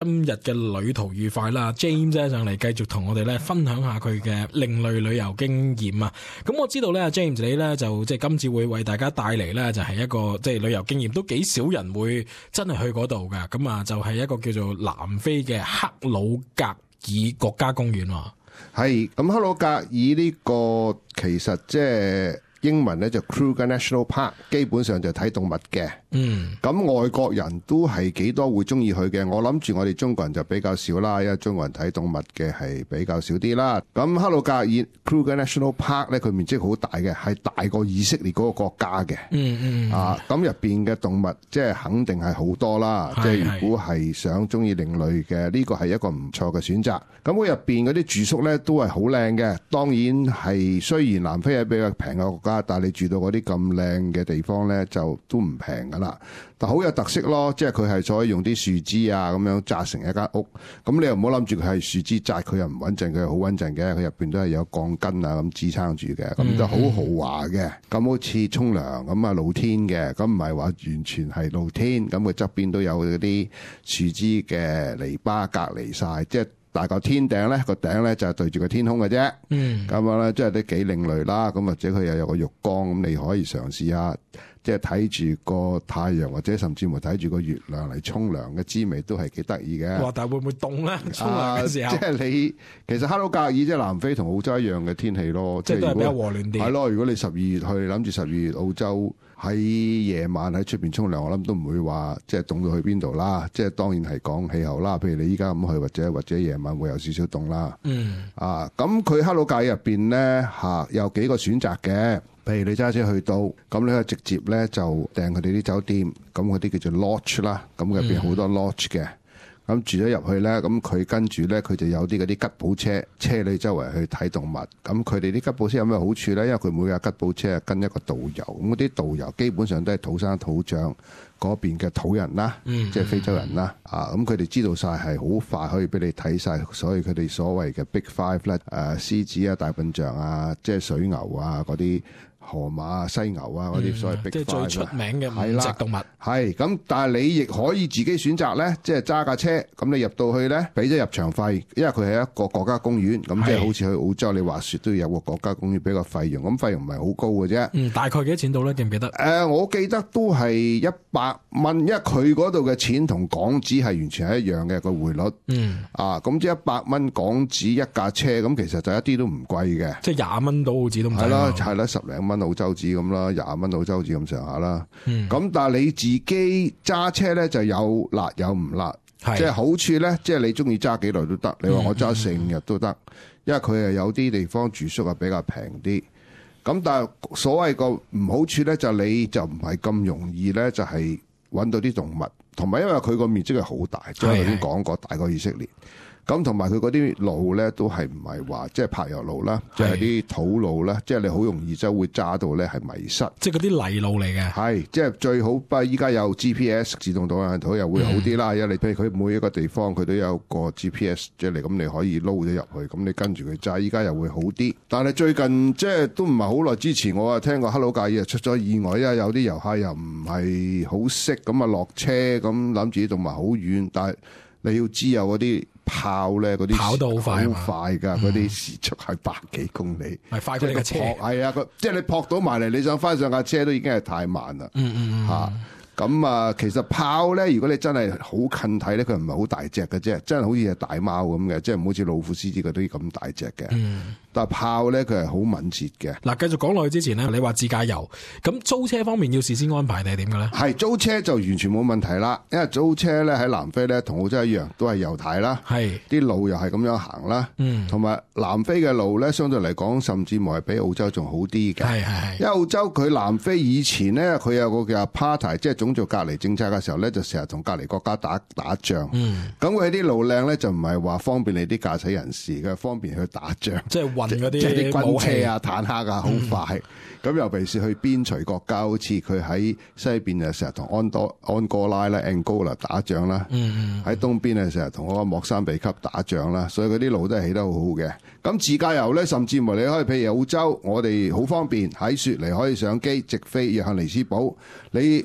今日嘅旅途愉快啦 ，James 咧上嚟繼續同我哋咧分享下佢嘅另類旅遊經驗啊！咁我知道咧 ，James 你咧就即係今次會為大家帶嚟咧就係一個即係旅遊經驗，都幾少人會真係去嗰度噶。咁啊，就係一個叫做南非嘅克魯格爾國家公園。 係咁，克魯格爾呢個其實即係英文咧就 Kruger National Park， 基本上就睇動物嘅。咁外國人都係幾多會中意去嘅。我諗住我哋中國人就比較少啦，因為中國人睇動物嘅係比較少啲啦。咁克魯格爾 Kruger National Park 咧，佢面積好大嘅，係大過以色列嗰個國家嘅。咁入邊嘅動物即係肯定係好多啦。即係如果係想中意另類嘅，呢個係一個唔錯嘅選擇。咁佢入邊嗰啲住宿咧都係好靚嘅。當然係雖然南非係比較平嘅國家，但係你住到嗰啲咁靚嘅地方咧，就都唔平噶啦。但好有特色咯，即係佢係可以用啲樹枝啊咁樣紮成一間屋。咁你又唔好諗住佢係樹枝紮，佢又唔穩陣，佢係好穩陣嘅。佢入邊都係有鋼筋啊咁支撐住嘅，咁就好豪華嘅。咁好似沖涼咁啊，露天嘅，咁唔係話完全係露天。咁佢側邊都有嗰啲樹枝嘅籬笆隔離晒，即係大個天頂咧，個頂咧就係對住個天空嘅啫。咁樣咧，即係都幾另類啦。咁或者佢又有個浴缸，咁你可以嘗試下，即係睇住個太陽，或者甚至乎睇住個月亮嚟沖涼嘅滋味，都係幾得意嘅。 哇！但係會唔會凍咧？沖涼嘅時候， 即係你其實克魯格爾即係南非同澳洲一樣嘅天氣咯， 即係都係比較和暖啲。 係咯，如果你12月去，諗住12月澳洲喺夜晚喺出邊沖涼，我諗都唔會話即係凍到去邊度啦。即係當然係講氣候啦。譬如你依家咁去，或者夜晚會有少少凍啦。咁佢克魯格爾入邊咧有幾個選擇嘅。譬如你揸車去到，咁你可以直接咧就訂佢哋啲酒店，咁嗰啲叫做 lodge 啦，咁入邊好多 lodge 嘅，咁住咗入去咧，咁佢跟住咧佢就有啲嗰啲吉普車，車你周圍去睇動物。咁佢哋啲吉普車有咩好處咧？因為佢每架吉普車係跟一個導遊，咁嗰啲導遊基本上都係土生土長嗰邊嘅土人啦，即係非洲人啦。咁佢哋知道晒係好快可以俾你睇晒，所以佢哋所謂嘅 Big Five 咧，獅子啊、大笨象啊、即係水牛啊嗰啲。河馬啊、犀牛啊嗰啲所謂 Big Five， 即係最出名嘅5隻動物。 係咁，但係你亦可以自己選擇咧，即係揸架車，咁你入到去咧，俾咗入場費，因為佢係一個國家公園，咁即係好似去澳洲你滑雪都要有個國家公園俾個費用，咁費用唔係好高嘅啫。大概幾多錢到咧？記唔記得？ 我記得都係100蚊，因為佢嗰度嘅錢同港紙係完全係一樣嘅個匯率。咁即係100蚊港紙一架車，咁其實就一啲都唔貴嘅。即係20蚊到澳紙都唔使。係啦，10零蚊澳洲紙咁啦，20蚊澳洲紙咁上下啦。咁但係你自己揸車咧就有辣有唔辣，即係好處咧，即係你中意揸幾耐都得。你話我揸成日都得，因為佢係有啲地方住宿係比較平啲。咁但係所謂個唔好處咧，就你就唔係咁容易咧，就係揾到啲動物，同埋因為佢個面積係好大，即係我頭先講過大過以色列。咁同埋佢嗰啲路咧，都係唔係話即係柏油路啦，即係啲土路啦，即係你好容易就會揸到咧係迷失。即係嗰啲泥路嚟嘅。係，即係最好。不過依家有 GPS 自動導航圖又會好啲啦。因為你譬如佢每一個地方佢都有個 GPS 即係嚟，咁你可以撈咗入去，咁你跟住佢揸，依家又會好啲。但係最近即係都唔係好耐之前，我聽過克魯格爾出咗意外，因為有啲遊客又唔係好識，咁啊落車咁諗住啲動物好遠，但係你要知有嗰啲炮咧，嗰啲跑得好快㗎，嗰啲時速係100幾公里，係快過你架車。係啊，即係你撲到埋嚟，你想翻上架車都已經係太慢啦。咁其實豹咧，如果你真係好近睇咧，佢唔係好大隻嘅啫，真係好似係大貓咁嘅，即係唔好似老虎、獅子嗰啲咁大隻嘅。但係豹咧，佢係好敏捷嘅。嗱，繼續講落去之前咧，你話自駕遊，咁租車方面要事先安排定係點嘅咧？係租車就完全冇問題啦，因為租車咧喺南非咧同澳洲一樣，都係右軚啦，係啲路又係咁樣行啦，同埋南非嘅路咧相對嚟講，甚至乎係比澳洲仲好啲嘅。係，因為澳洲佢南非以前咧，佢有個叫 Apartheid，即係種族隔離政策嘅時候咧，就成日同隔離國家打仗。咁佢啲路靚咧，就唔係話方便你啲駕駛人士嘅，方便去打仗。即係運嗰啲，即係啲軍車啊、坦克啊，好快。咁尤其是去邊陲國家，好似佢喺西邊啊，成日同安哥拉啦、Angola 打仗啦。喺東邊啊，成日同嗰個莫桑比克打仗啦。所以嗰啲路都係起得好好嘅。咁自駕遊咧，甚至乎你可以譬如澳洲，我哋好方便喺雪梨可以上機直飛約翰尼斯堡。你如果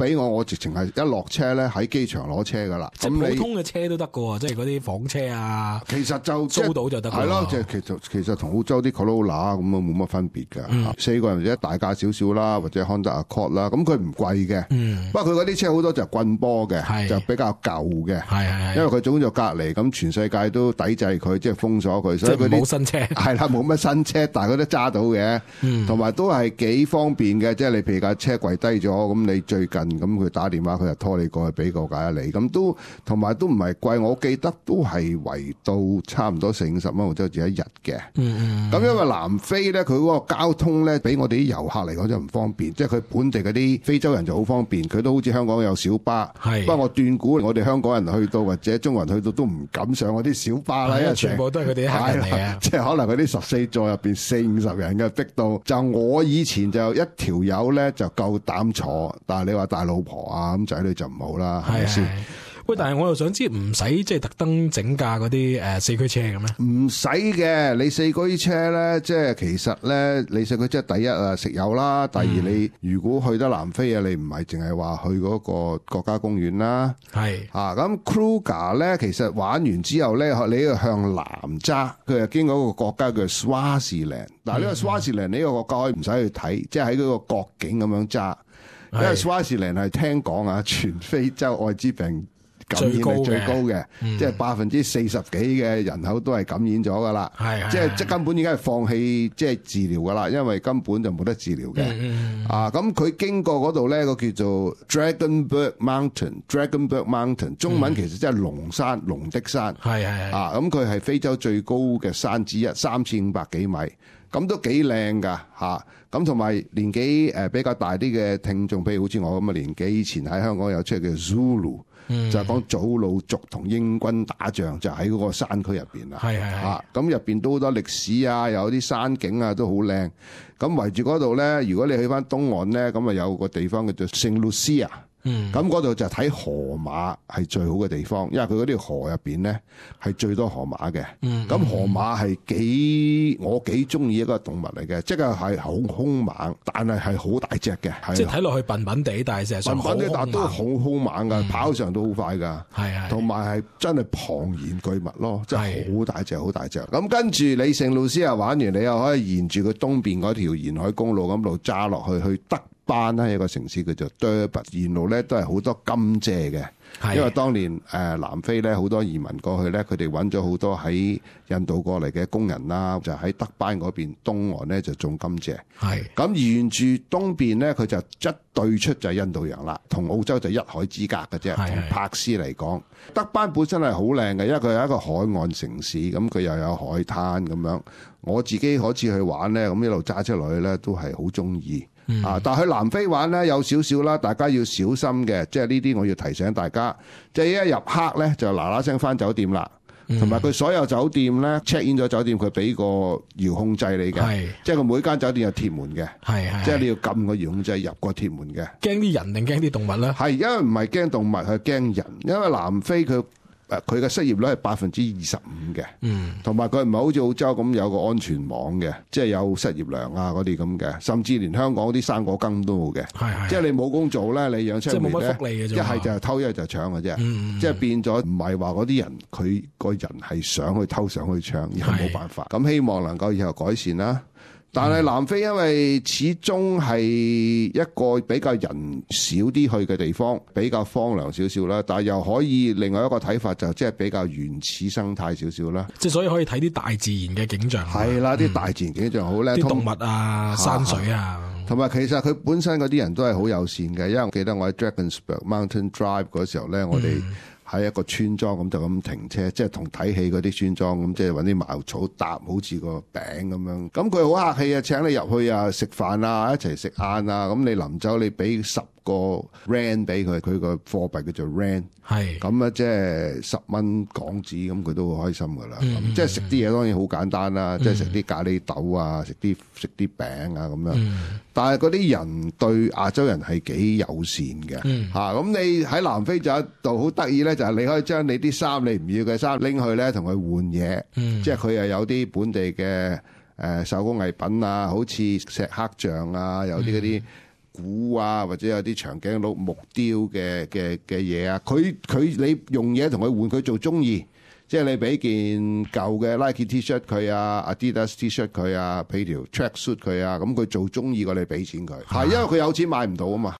俾我直情係一落車咧喺機場攞車噶啦。 即係普通嘅車都得噶喎，即係嗰啲房車啊。 其實就租到就得。 係咯，即係其實同澳洲啲 Corolla 咁啊冇乜分別㗎。4個人或者大價少少啦，或者 Honda Accord 啦，咁佢唔貴嘅。不過佢嗰啲車好多就係棍波嘅，就比較舊嘅。係。因為佢總就隔離，咁全世界都抵制佢，即係封鎖佢，所以佢啲冇新車。係啦，冇乜新車，但係佢都揸到嘅。同埋都係幾方便嘅，即係你譬如架車跪低咗，咁你最近咁佢打電話，佢就拖你過去俾個價你，咁都同埋都唔係貴，我記得都係圍到差唔多40-50蚊澳洲紙一日嘅。咁因為南非咧，佢嗰個交通咧，俾我哋啲遊客嚟講就唔方便，即係佢本地嗰啲非洲人就好方便，佢都好似香港有小巴。不過我斷估我哋香港人去到或者中國人去到都唔敢上嗰啲小巴啦，因為全部都係佢哋啲客人嚟嘅， 即係可能嗰啲14座入邊40-50人嘅逼到，就我以前就一條友咧就夠膽坐，但係你話帶老婆啊咁仔女就唔好啦，係咪先？ 喂，但係我又想知，唔使即係特登整架嗰啲四驅車嘅咩？ 唔使嘅，你四驅車咧，即係其實咧，你四驅車第一啊食油啦，第二你如果去得南非啊，你唔係淨係話去嗰個國家公園啦，咁 Kruger 咧，其實玩完之後咧，你要向南揸，佢係經過一個國家叫 Swaziland。嗱，呢個 Swaziland 呢個國家可以唔使去睇，即係喺嗰個國境咁樣揸，因為 Swaziland 係聽講啊，全非洲愛滋病感染係最高嘅，即係40%幾嘅人口都係感染咗噶啦，即根本已經係放棄即係治療噶啦，因為根本就冇得治療嘅。咁佢經過嗰度咧，個叫做 Dragonberg Mountain， 中文其實即係龍山，龍的山。咁佢係非洲最高嘅山之一，3500幾米，咁都幾靚噶嚇。咁同埋年紀比較大啲嘅聽眾，譬如好似我咁嘅年紀，以前喺香港有出嚟叫 Zulu。就係講祖魯族同英軍打仗，就喺嗰個山區入邊啦。咁入邊都好多歷史啊，有啲山景啊都好靚。咁圍住嗰度咧，如果你去翻東岸咧，咁啊有個地方叫做聖路西亞。咁嗰度就睇河馬係最好嘅地方，因為佢嗰條河入邊咧係最多河馬嘅。咁河馬係我幾中意一個動物嚟嘅，即係好兇猛，但係好大隻嘅。 即係睇落去笨笨地，但係成日笨笨地，但都好兇猛㗎，跑上都好快㗎。同埋係真係龐然巨物咯，真係好大隻，好大隻。咁跟住你聖路西亞玩完，你又可以沿住佢東邊嗰條沿海公路咁路揸落去德班啦，一個城市叫做 Durban， 沿路咧都係好多甘蔗嘅。因為當年南非咧好多移民過去咧，佢哋揾咗好多喺印度過嚟嘅工人啦，就喺德班嗰邊東岸咧就種甘蔗。咁沿住東邊咧，佢就一對出就係印度洋啦，同澳洲就一海之隔嘅啫。同柏斯嚟講，德班本身係好靚嘅，因為佢係一個海岸城市，咁佢又有海灘咁樣。我自己嗰次去玩咧，咁一路揸車落去咧，都係好中意。但係去南非玩咧有少少啦，大家要小心嘅，即係呢啲我要提醒大家，即係一入黑咧就嗱嗱聲翻酒店啦，同埋佢所有酒店咧 check in 咗酒店，佢俾個遙控制你嘅，即係佢每間酒店有鐵門嘅，即係你要撳個遙控制入個鐵門嘅。驚啲人定驚啲動物咧？係因為唔係驚動物，係驚人，因為南非佢嘅失業率係25%嘅，同埋佢唔係好似澳洲咁有個安全網嘅，即係有失業糧啊嗰啲咁嘅，甚至連香港啲生果金都冇嘅，即係你冇工做咧，你養出嚟咧，即係冇乜福利嘅啫，一係就偷，一係就搶嘅啫，即係變咗唔係話嗰啲人佢個人係想去偷想去搶，而係冇辦法。咁希望能夠以後改善啦。但係南非因為始終係一個比較人少啲去嘅地方，比較荒涼少少啦。但係又可以另外一個睇法就即係比較原始生態少少啦。即係所以可以睇啲大自然嘅景象。係啦，啲大自然景象好靚，啲動物啊、山水啊，同埋其實佢本身嗰啲人都係好友善嘅。因為我記得我喺 Drakensberg Mountain Drive 嗰時候咧，我哋喺一個村莊咁就咁停車，即係同睇戲嗰啲村莊咁，即係揾啲茅草搭好似個餅咁樣。咁佢好客氣啊，請你入去啊，食飯啊，一齊食晏啊。咁你臨走你俾10個 rand 俾佢，佢個貨幣叫做 rand。係咁啊，即係10蚊港紙，咁佢都好開心噶啦。即係食啲嘢當然好簡單啦，即係食啲咖喱豆啊，食啲餅啊咁樣。但係嗰啲人對亞洲人係幾友善嘅嚇。咁你喺南非就有一度好得意咧，就係你可以將你啲衫你唔要嘅衫拎去咧，同佢換嘢。即係佢又有啲本地嘅手工藝品啊，好似石刻像啊，有啲嗰啲鼓啊，或者有啲長頸鹿木雕嘅嘢啊，佢你用嘢同佢換，佢做中意。即係你俾件舊嘅 Nike T-shirt 佢啊 ，Adidas T-shirt 佢啊，俾條 track suit 佢啊，咁佢做中意過你俾錢佢，係因為佢有錢買唔到啊嘛。